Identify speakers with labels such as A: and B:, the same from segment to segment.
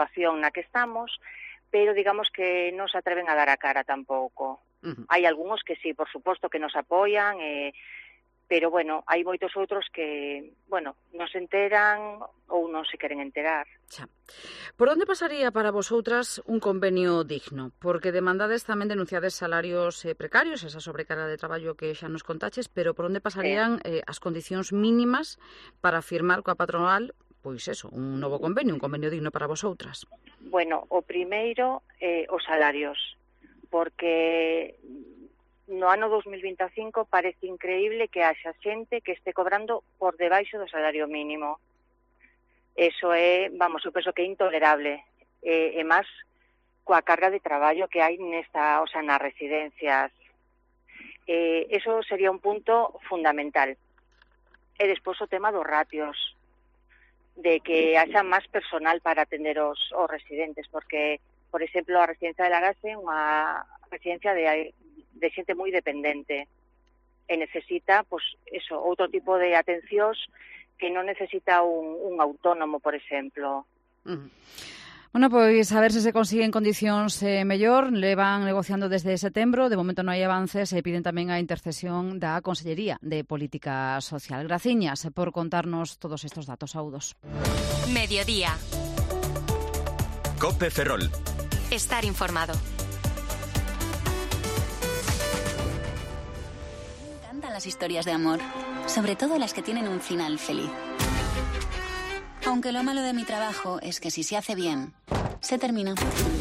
A: situación na que estamos, pero digamos que non se atreven a dar a cara tampouco. Hai algúns que sí, por suposto, que nos apoian, pero, bueno, hai moitos outros que, bueno, non se enteran ou non se queren enterar.
B: Xa. Por onde pasaría para vosotras un convenio digno? Porque demandades tamén denunciades salarios precarios, esa sobrecarga de traballo que xa nos contaches, pero por onde pasarían as condicións mínimas para firmar coa patronal, pois eso, un novo convenio, un convenio digno para vosotras?
A: Bueno, o primeiro, os salarios, porque no ano 2025 parece increíble que haxa xente que este cobrando por debaixo do salario mínimo. Eso é, vamos, eu penso que é intolerable. E máis coa carga de traballo que hai nesta, o sea, nas residencias. Eso sería un punto fundamental. E despois o tema dos ratios, de que haxa máis personal para atender os residentes, porque, por exemplo, a residencia de Lagase é unha residencia de xente moi dependente e necesita, pois, eso, outro tipo de atencións que non necesita un autónomo, por exemplo.
B: Bueno, pois a ver se consiguen condicións mellor. Levan negociando desde setembro, de momento non hai avances e piden tamén a intercesión da Consellería de Política Social. Graciñas por contarnos todos estes datos, Audos.
C: Mediodía.
D: COPE Ferrol.
C: Estar informado.
E: Las historias de amor, sobre todo las que tienen un final feliz. Aunque lo malo de mi trabajo es que si se hace bien, se termina.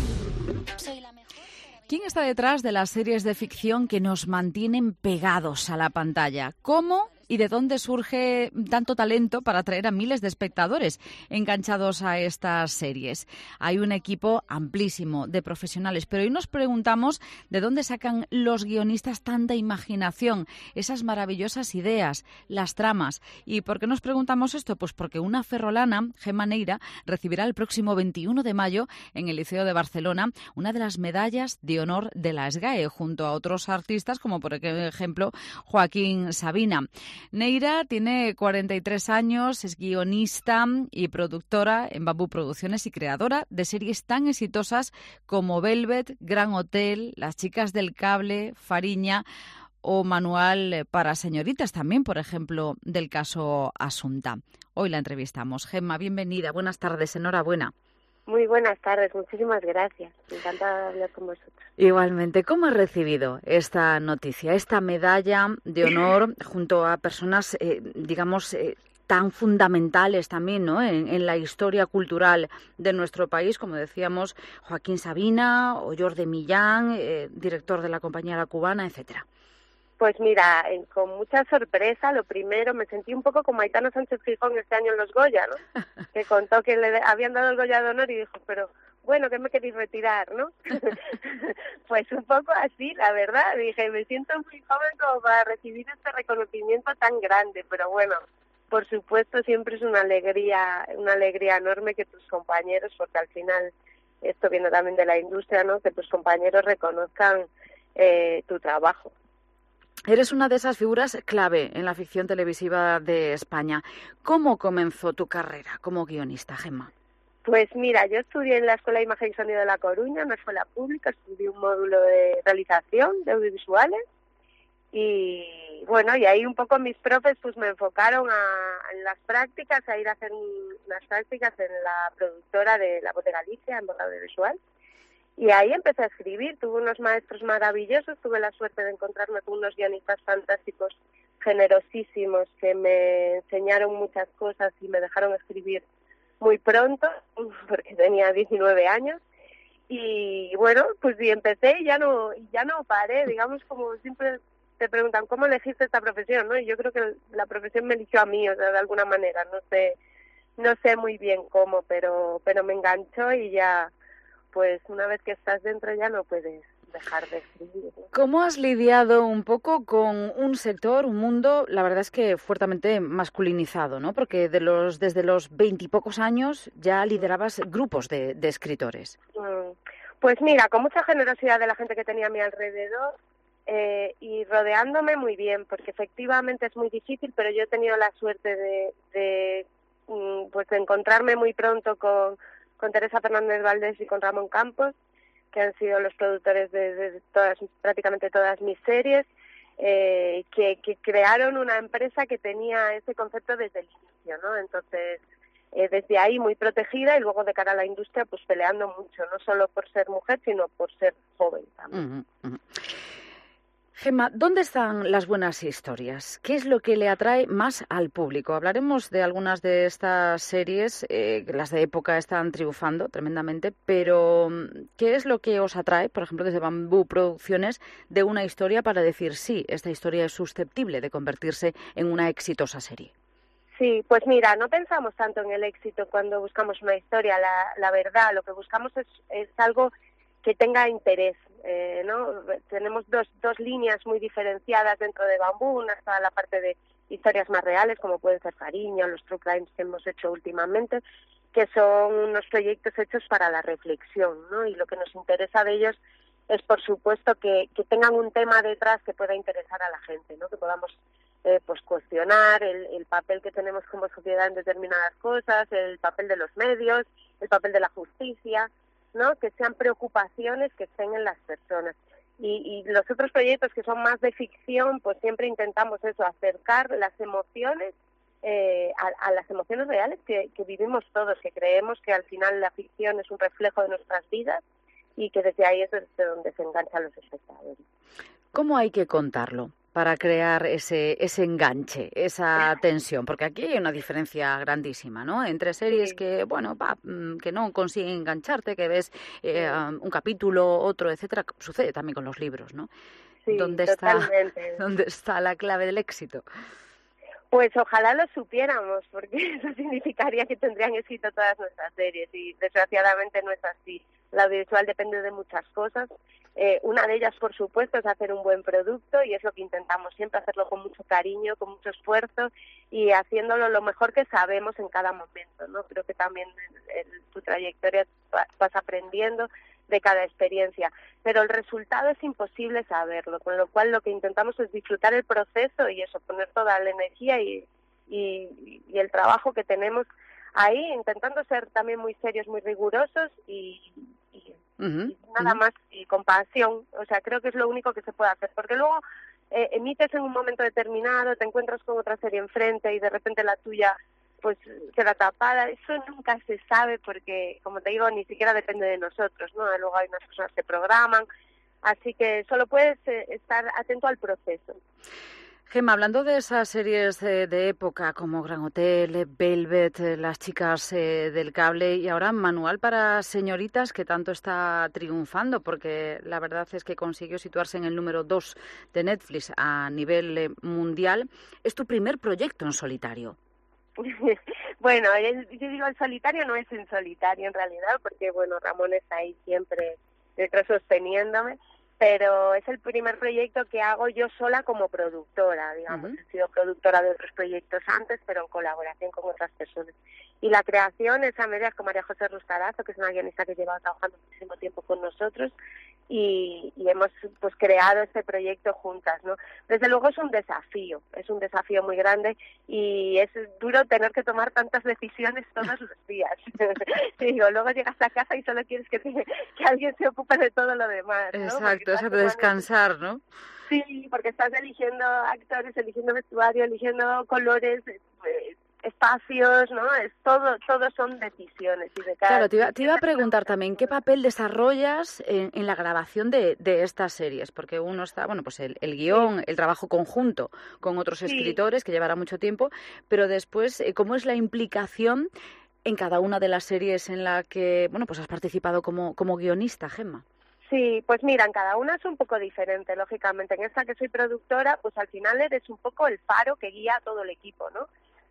E: Soy la mejor.
B: ¿Quién está detrás de las series de ficción que nos mantienen pegados a la pantalla? ¿Cómo y de dónde surge tanto talento para atraer a miles de espectadores enganchados a estas series? Hay un equipo amplísimo de profesionales, pero hoy nos preguntamos de dónde sacan los guionistas tanta imaginación, esas maravillosas ideas, las tramas. ¿Y por qué nos preguntamos esto? Pues porque una ferrolana, Gemma Neira, recibirá el próximo 21 de mayo en el Liceo de Barcelona una de las medallas de honor de la SGAE, junto a otros artistas como por ejemplo Joaquín Sabina. Neira tiene 43 años, es guionista y productora en Bambú Producciones y creadora de series tan exitosas como Velvet, Gran Hotel, Las chicas del cable, Fariña o Manual para señoritas también, por ejemplo, del caso Asunta. Hoy la entrevistamos. Gemma, bienvenida. Buenas tardes, enhorabuena.
F: Muy buenas tardes, muchísimas gracias. Me encanta hablar con vosotros.
B: Igualmente, ¿cómo has recibido esta noticia, esta medalla de honor junto a personas, digamos, tan fundamentales también, ¿no?, en la historia cultural de nuestro país, como decíamos, Joaquín Sabina o Jordi Millán, director de la Compañía La Cubana, etcétera?
F: Pues mira, con mucha sorpresa, lo primero, me sentí un poco como Aitana Sánchez Gijón este año en los Goya, ¿no? Que contó que le habían dado el Goya de honor y dijo, pero bueno, ¿qué me queréis retirar, no? Pues un poco así, la verdad. Dije, me siento muy joven como para recibir este reconocimiento tan grande, pero bueno, por supuesto siempre es una alegría enorme que tus compañeros, porque al final esto viene también de la industria, ¿no?, que tus compañeros reconozcan tu trabajo.
B: Eres una de esas figuras clave en la ficción televisiva de España. ¿Cómo comenzó tu carrera como guionista, Gemma?
F: Pues mira, yo estudié en la Escuela de Imagen y Sonido de La Coruña, una escuela pública, estudié un módulo de realización de audiovisuales y bueno, y ahí un poco mis profes pues me enfocaron en las prácticas, a ir a hacer unas prácticas en la productora de La Voz de Galicia, en Voz Audiovisual. Y ahí empecé a escribir, tuve unos maestros maravillosos, tuve la suerte de encontrarme con unos guionistas fantásticos, generosísimos, que me enseñaron muchas cosas y me dejaron escribir muy pronto, porque tenía 19 años. Y bueno, pues y empecé y ya no paré, digamos, como siempre te preguntan, ¿cómo elegiste esta profesión?, ¿no? Y yo creo que la profesión me eligió a mí, o sea, de alguna manera, no sé muy bien cómo, pero me enganchó y ya, pues una vez que estás dentro ya no puedes dejar de escribir, ¿no?
B: ¿Cómo has lidiado un poco con un sector, un mundo, la verdad es que fuertemente masculinizado, ¿no? Porque desde los 20 y pocos años ya liderabas grupos de escritores.
F: Pues mira, con mucha generosidad de la gente que tenía a mi alrededor y rodeándome muy bien, porque efectivamente es muy difícil, pero yo he tenido la suerte de encontrarme muy pronto con con Teresa Fernández Valdés y con Ramón Campos, que han sido los productores de prácticamente todas mis series, que crearon una empresa que tenía ese concepto desde el inicio, ¿no? Entonces, desde ahí muy protegida y luego de cara a la industria, pues peleando mucho, no solo por ser mujer, sino por ser joven también.
B: Gemma, ¿dónde están las buenas historias? ¿Qué es lo que le atrae más al público? Hablaremos de algunas de estas series, las de época están triunfando tremendamente, pero ¿qué es lo que os atrae, por ejemplo, desde Bambú Producciones, de una historia para decir, sí, esta historia es susceptible de convertirse en una exitosa serie?
F: Sí, pues mira, no pensamos tanto en el éxito cuando buscamos una historia, la verdad, lo que buscamos es algo que tenga interés, ¿no? Tenemos dos líneas muy diferenciadas dentro de Bambú, una está la parte de historias más reales, como pueden ser Fariña o los True Crimes que hemos hecho últimamente, que son unos proyectos hechos para la reflexión, ¿no? Y lo que nos interesa de ellos es, por supuesto, que tengan un tema detrás que pueda interesar a la gente, ¿no? Que podamos pues cuestionar el papel que tenemos como sociedad en determinadas cosas, el papel de los medios, el papel de la justicia, ¿no? Que sean preocupaciones que estén en las personas. Y los otros proyectos que son más de ficción, pues siempre intentamos eso, acercar las emociones a las emociones reales que vivimos todos, que creemos que al final la ficción es un reflejo de nuestras vidas y que desde ahí es desde donde se enganchan los espectadores.
B: ¿Cómo hay que contarlo para crear ese enganche, esa tensión? Porque aquí hay una diferencia grandísima, ¿no? Entre series que, bueno, que no consiguen engancharte, que ves un capítulo, otro, etcétera. Sucede también con los libros, ¿no?
F: Sí,
B: ¿Dónde está la clave del éxito?
F: Pues ojalá lo supiéramos, porque eso significaría que tendrían éxito todas nuestras series y desgraciadamente no es así. La audiovisual depende de muchas cosas. Una de ellas, por supuesto, es hacer un buen producto y es lo que intentamos siempre, hacerlo con mucho cariño, con mucho esfuerzo y haciéndolo lo mejor que sabemos en cada momento, ¿no? Creo que también en tu trayectoria vas aprendiendo de cada experiencia, pero el resultado es imposible saberlo, con lo cual lo que intentamos es disfrutar el proceso y eso, poner toda la energía y el trabajo que tenemos ahí, intentando ser también muy serios, muy rigurosos y nada más, y con pasión. O sea, creo que es lo único que se puede hacer, porque luego emites en un momento determinado, te encuentras con otra serie enfrente y de repente la tuya pues queda tapada. Eso nunca se sabe porque, como te digo, ni siquiera depende de nosotros, ¿no? Luego hay unas personas que programan, así que solo puedes estar atento al proceso.
B: Gemma, hablando de esas series de época como Gran Hotel, Velvet, Las chicas del cable y ahora Manual para señoritas, que tanto está triunfando, porque la verdad es que consiguió situarse en el número 2 de Netflix a nivel mundial, ¿es tu primer proyecto en solitario?
F: Bueno, yo digo el solitario, no es en solitario en realidad, porque bueno, Ramón está ahí siempre detrás sosteniéndome, pero es el primer proyecto que hago yo sola como productora, digamos. He sido productora de otros proyectos antes, pero en colaboración con otras personas. Y la creación es a medias con María José Rustarazo, que es una guionista que lleva trabajando muchísimo tiempo con nosotros, y hemos pues creado este proyecto juntas, ¿no? Desde luego es un desafío muy grande y es duro tener que tomar tantas decisiones todos los días. Digo, luego llegas a casa y solo quieres que alguien se ocupe de todo lo demás, ¿no?
B: Exacto, eso de descansar, ¿no?
F: Sí, porque estás eligiendo actores, eligiendo vestuario, eligiendo colores, espacios, ¿no? Es todo son decisiones. Y de cada
B: claro, te iba a preguntar también, ¿qué papel desarrollas en la grabación de estas series? Porque uno está, bueno, pues el guión, el trabajo conjunto con otros escritores, que llevará mucho tiempo, pero después, ¿cómo es la implicación en cada una de las series en la que, bueno, pues has participado como guionista, Gemma?
F: Sí, pues mira, en cada una es un poco diferente, lógicamente. En esta que soy productora, pues al final eres un poco el faro que guía a todo el equipo, ¿no?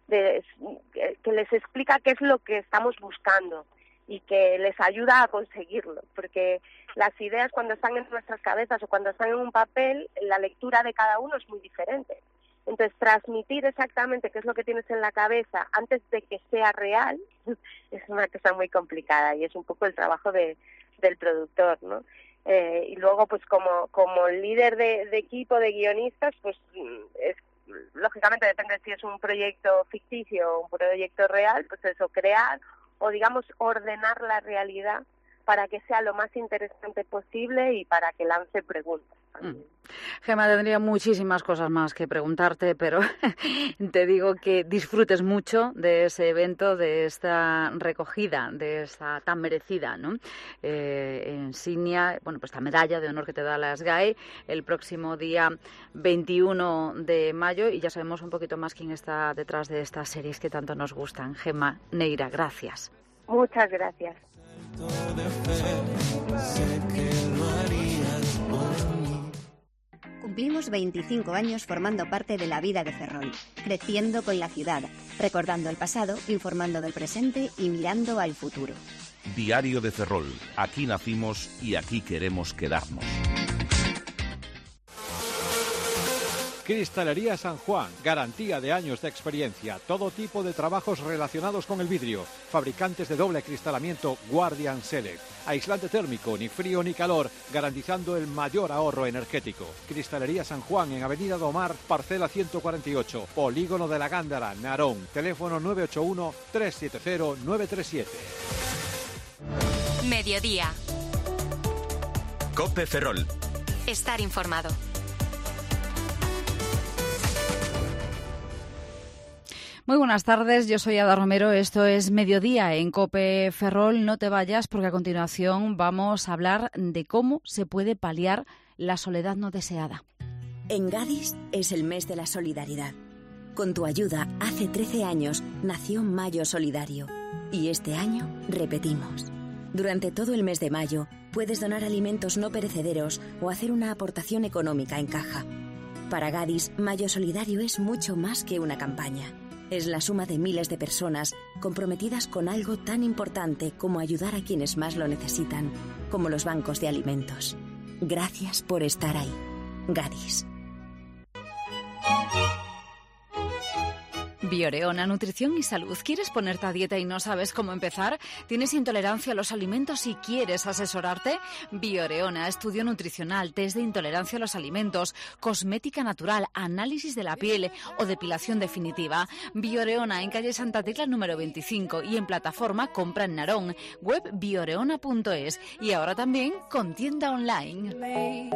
F: Que les explica qué es lo que estamos buscando y que les ayuda a conseguirlo, porque las ideas cuando están en nuestras cabezas o cuando están en un papel, la lectura de cada uno es muy diferente. Entonces, transmitir exactamente qué es lo que tienes en la cabeza antes de que sea real es una cosa muy complicada y es un poco el trabajo del productor, ¿no? Y luego, pues como líder de equipo de guionistas, pues lógicamente depende si es un proyecto ficticio o un proyecto real, pues eso, crear digamos, ordenar la realidad para que sea lo más interesante posible y para que lance preguntas también.
B: Gemma, tendría muchísimas cosas más que preguntarte, pero te digo que disfrutes mucho de ese evento, de esta recogida, de esta tan merecida, ¿no? Insignia, bueno, pues esta medalla de honor que te da la SGAE el próximo día 21 de mayo, y ya sabemos un poquito más quién está detrás de estas series que tanto nos gustan. Gemma Neira, gracias.
F: Muchas gracias.
D: Cumplimos 25 años formando parte de la vida de Ferrol, creciendo con la ciudad, recordando el pasado, informando del presente y mirando al futuro.
G: Diario de Ferrol. Aquí nacimos y aquí queremos quedarnos.
H: Cristalería San Juan, garantía de años de experiencia, todo tipo de trabajos relacionados con el vidrio, fabricantes de doble acristalamiento Guardian Select, aislante térmico, ni frío ni calor, garantizando el mayor ahorro energético. Cristalería San Juan en Avenida Domar, parcela 148, Polígono de la Gándara, Narón, teléfono 981-370-937.
C: Mediodía.
I: COPE Ferrol.
C: Estar informado.
B: Muy buenas tardes, yo soy Ada Romero, esto es Mediodía en COPE Ferrol. No te vayas porque a continuación vamos a hablar de cómo se puede paliar la soledad no deseada.
J: En Gadis es el mes de la solidaridad. Con tu ayuda, hace 13 años nació Mayo Solidario y este año repetimos. Durante todo el mes de mayo puedes donar alimentos no perecederos o hacer una aportación económica en caja. Para Gadis, Mayo Solidario es mucho más que una campaña. Es la suma de miles de personas comprometidas con algo tan importante como ayudar a quienes más lo necesitan, como los bancos de alimentos. Gracias por estar ahí. Gadis.
B: Bioreona, nutrición y salud. ¿Quieres ponerte a dieta y no sabes cómo empezar? ¿Tienes intolerancia a los alimentos y quieres asesorarte? Bioreona, estudio nutricional, test de intolerancia a los alimentos, cosmética natural, análisis de la piel o depilación definitiva. Bioreona en calle Santa Tecla número 25 y en plataforma compra en Narón, web bioreona.es y ahora también con tienda online.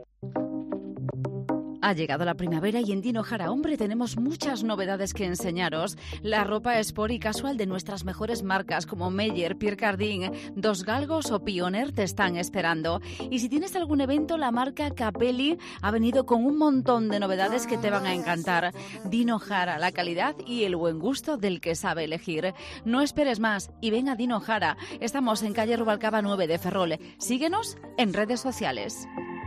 B: Ha llegado la primavera y en Dino Jara Hombre tenemos muchas novedades que enseñaros. La ropa sport y casual de nuestras mejores marcas como Meyer, Pierre Cardin, Dos Galgos o Pioneer te están esperando. Y si tienes algún evento, la marca Capelli ha venido con un montón de novedades que te van a encantar. Dino Jara, la calidad y el buen gusto del que sabe elegir. No esperes más y ven a Dino Jara. Estamos en calle Rubalcaba 9 de Ferrol. Síguenos en redes sociales.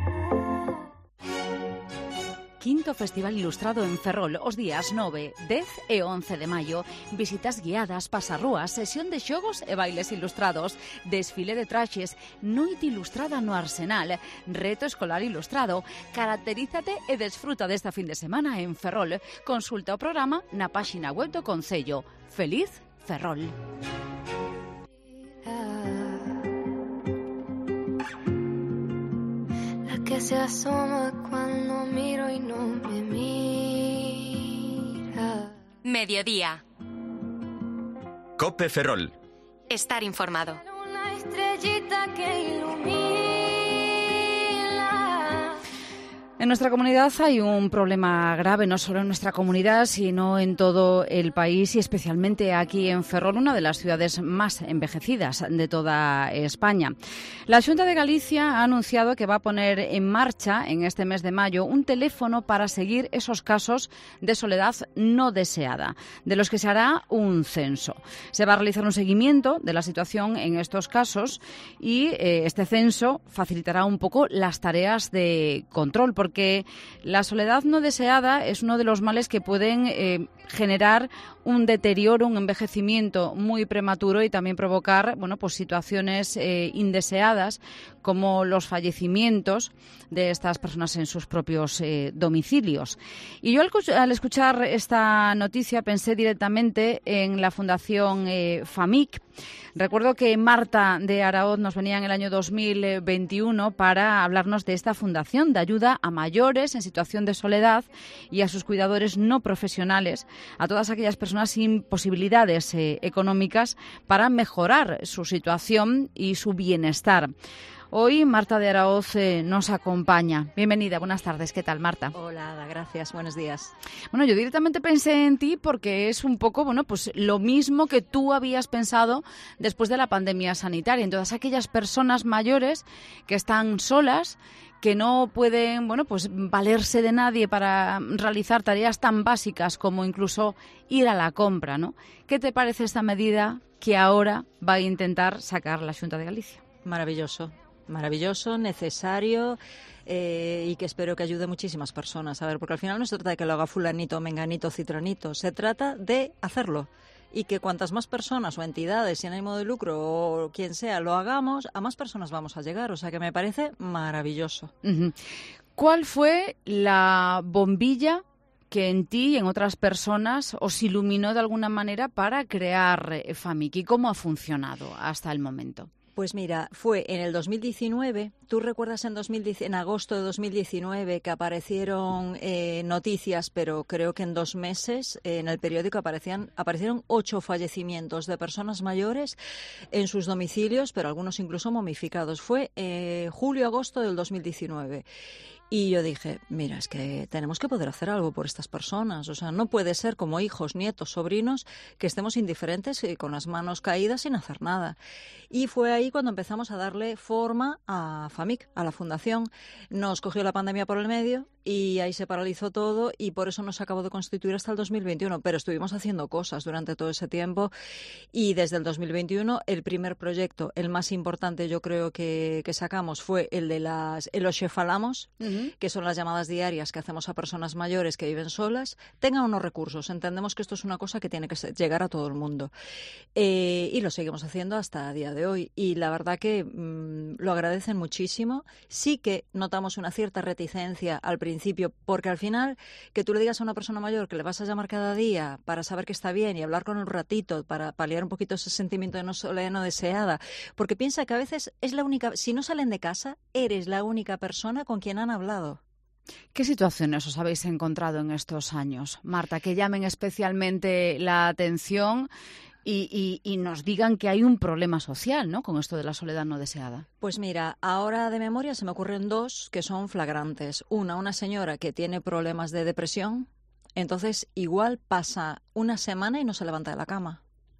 B: Quinto Festival Ilustrado en Ferrol, os días 9, 10 e 11 de maio. Visitas guiadas, pasarrúas, sesión de xogos e bailes ilustrados, desfile de traxes, noite ilustrada no Arsenal, reto escolar ilustrado. Caracterízate e desfruta desta fin de semana en Ferrol. Consulta o programa na páxina web do Concello. Feliz Ferrol.
K: Que se asoma cuando miro y no me mira.
C: Mediodía.
I: COPE Ferrol.
C: Estar informado.
K: Una estrellita que ilumina.
B: En nuestra comunidad hay un problema grave, no solo en nuestra comunidad, sino en todo el país y especialmente aquí en Ferrol, una de las ciudades más envejecidas de toda España. La Xunta de Galicia ha anunciado que va a poner en marcha en este mes de mayo un teléfono para seguir esos casos de soledad no deseada, de los que se hará un censo. Se va a realizar un seguimiento de la situación en estos casos y este censo facilitará un poco las tareas de control, porque la soledad no deseada es uno de los males que pueden generar un deterioro, un envejecimiento muy prematuro y también provocar, bueno, pues situaciones indeseadas como los fallecimientos de estas personas en sus propios domicilios. Y yo al escuchar esta noticia pensé directamente en la Fundación FAMIC. Recuerdo que Marta de Araoz nos venía en el año 2021 para hablarnos de esta fundación de ayuda a mayores mayores en situación de soledad y a sus cuidadores no profesionales, a todas aquellas personas sin posibilidades económicas para mejorar su situación y su bienestar. Hoy Marta de Araoz nos acompaña. Bienvenida, buenas tardes. ¿Qué tal, Marta?
I: Hola, Ada, gracias. Buenos días.
B: Bueno, yo directamente pensé en ti porque es un poco, pues lo mismo que tú habías pensado después de la pandemia sanitaria. En todas aquellas personas mayores que están solas, que no pueden, pues valerse de nadie para realizar tareas tan básicas como incluso ir a la compra, ¿no? ¿Qué te parece esta medida que ahora va a intentar sacar la Xunta de Galicia?
I: Maravilloso, necesario y que espero que ayude a muchísimas personas. A ver, porque al final no se trata de que lo haga fulanito, menganito, citranito. Se trata de hacerlo. Y que cuantas más personas o entidades sin ánimo de lucro o quien sea lo hagamos, a más personas vamos a llegar. O sea que me parece maravilloso.
B: Uh-huh. ¿Cuál fue la bombilla que en ti y en otras personas os iluminó de alguna manera para crear FAMIC? ¿Y cómo ha funcionado hasta el momento?
I: Pues mira, fue en el 2019, ¿tú recuerdas en agosto de 2019 que aparecieron noticias, pero creo que en 2 meses en el periódico aparecieron 8 fallecimientos de personas mayores en sus domicilios, pero algunos incluso momificados? Fue julio-agosto del 2019. Y yo dije, mira, es que tenemos que poder hacer algo por estas personas. O sea, no puede ser como hijos, nietos, sobrinos, que estemos indiferentes y con las manos caídas sin hacer nada. Y fue ahí cuando empezamos a darle forma a FAMIC, a la fundación. Nos cogió la pandemia por el medio y ahí se paralizó todo y por eso no se acabó de constituir hasta el 2021. Pero estuvimos haciendo cosas durante todo ese tiempo y desde el 2021 el primer proyecto, el más importante yo creo que sacamos fue el de el Oxefalamos, que son las llamadas diarias que hacemos a personas mayores que viven solas, tengan unos recursos. Entendemos que esto es una cosa que tiene que llegar a todo el mundo. Y lo seguimos haciendo hasta el día de hoy. Y la verdad que lo agradecen muchísimo. Sí que notamos una cierta reticencia al principio, porque al final que tú le digas a una persona mayor que le vas a llamar cada día para saber que está bien y hablar con él un ratito, para paliar un poquito ese sentimiento de soledad no deseada, porque piensa que a veces es la única, si no salen de casa, eres la única persona con quien han hablado.
B: ¿Qué situaciones os habéis encontrado en estos años, Marta, que llamen especialmente la atención y nos digan que hay un problema social, ¿no?, con esto de la soledad no deseada?
I: Pues mira, ahora de memoria se me ocurren 2 que son flagrantes. Una señora que tiene problemas de depresión, entonces igual pasa una semana y no se levanta de la cama.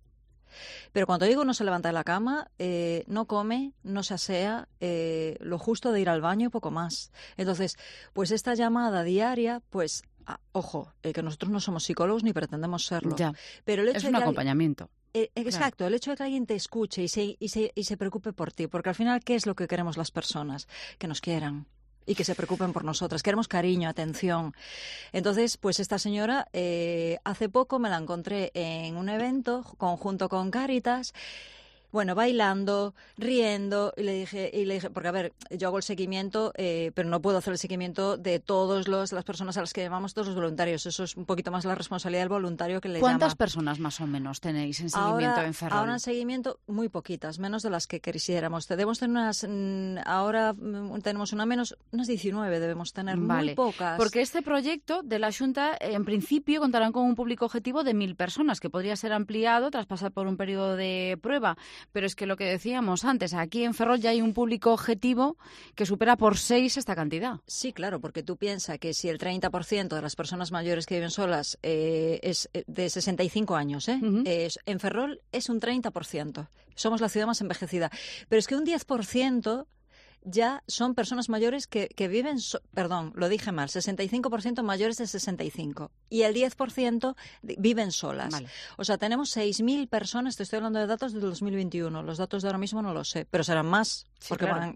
I: Pero cuando digo no se levanta de la cama, no come, no se asea, lo justo de ir al baño y poco más. Entonces, pues esta llamada diaria, pues, ojo, que nosotros no somos psicólogos ni pretendemos serlo.
B: Ya.
I: Pero el hecho
B: es
I: de
B: un acompañamiento.
I: Exacto, claro. El hecho de que alguien te escuche y se preocupe por ti, porque al final, ¿qué es lo que queremos las personas? Que nos quieran y que se preocupen por nosotras. Queremos cariño, atención. Entonces, pues esta señora, hace poco me la encontré en un evento conjunto con Cáritas, bueno, bailando, riendo, y le dije, porque a ver, yo hago el seguimiento, pero no puedo hacer el seguimiento de todas las personas a las que llamamos, todos los voluntarios. Eso es un poquito más la responsabilidad del voluntario que le llama.
B: ¿Cuántas personas más o menos tenéis en seguimiento en Ferrol?
I: Ahora en seguimiento muy poquitas, menos de las que quisiéramos. Debemos tener ahora tenemos unas 19 debemos tener,
B: vale,
I: muy pocas.
B: Porque este proyecto de la Xunta, en principio, contarán con un público objetivo de 1.000 personas, que podría ser ampliado tras pasar por un periodo de prueba. Pero es que lo que decíamos antes, aquí en Ferrol ya hay un público objetivo que supera por 6 esta cantidad.
I: Sí, claro, porque tú piensas que si el 30% de las personas mayores que viven solas es de 65 años, en Ferrol es un 30%. Somos la ciudad más envejecida. Pero es que un 10% ya son personas mayores que viven, perdón, lo dije mal, 65% mayores de 65 y el 10% viven solas.
B: Vale. O
I: sea, tenemos 6.000 personas, te estoy hablando de datos del 2021, los datos de ahora mismo no los sé, pero serán más, sí, porque claro.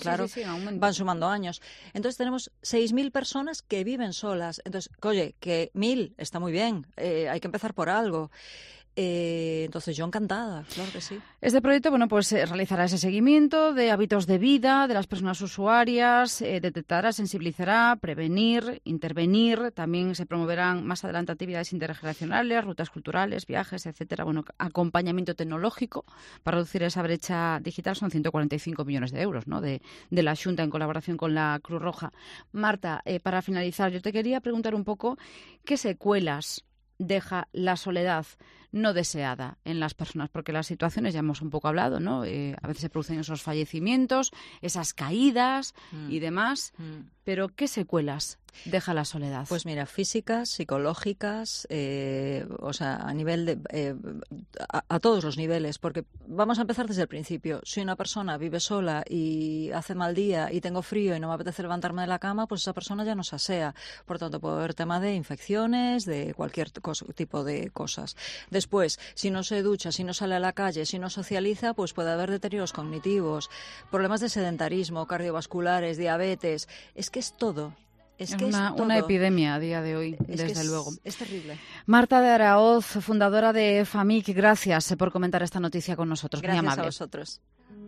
I: van sumando años. Entonces tenemos 6.000 personas que viven solas. Entonces, oye, que 1.000 está muy bien, hay que empezar por algo. Entonces yo encantada, claro que sí.
B: Este proyecto, bueno, pues realizará ese seguimiento de hábitos de vida de las personas usuarias, detectará, sensibilizará, prevenir, intervenir. También se promoverán más adelante actividades intergeneracionales, rutas culturales, viajes, etcétera. Bueno, acompañamiento tecnológico para reducir esa brecha digital. Son 145 millones de euros, ¿no?, de la Xunta en colaboración con la Cruz Roja. Marta, para finalizar, yo te quería preguntar un poco qué secuelas deja la soledad no deseada en las personas, porque las situaciones, ya hemos un poco hablado, ¿no? A veces se producen esos fallecimientos, esas caídas y demás, pero ¿qué secuelas deja la soledad?
I: Pues mira, físicas, psicológicas, o sea, a nivel de a todos los niveles, porque vamos a empezar desde el principio. Si una persona vive sola y hace mal día y tengo frío y no me apetece levantarme de la cama, pues esa persona ya no se asea. Por tanto, puede haber tema de infecciones, de cualquier tipo de cosas. Después, si no se ducha, si no sale a la calle, si no socializa, pues puede haber deterioros cognitivos, problemas de sedentarismo, cardiovasculares, diabetes. Es que es todo. Es
B: una epidemia a día de hoy, desde luego.
I: Es terrible.
B: Marta de Araoz, fundadora de FAMIC, gracias por comentar esta noticia con nosotros.
I: Gracias,
B: muy amable.
I: A vosotros.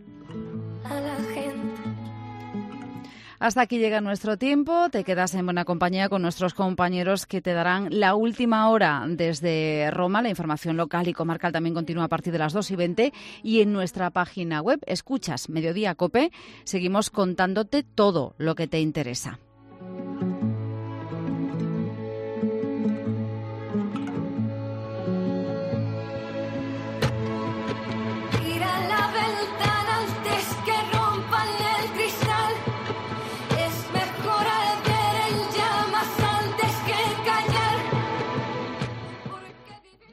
B: Hasta aquí llega nuestro tiempo. Te quedas en buena compañía con nuestros compañeros que te darán la última hora desde Roma. La información local y comarcal también continúa a partir de las 2:20. Y en nuestra página web, escuchas Mediodía COPE, seguimos contándote todo lo que te interesa.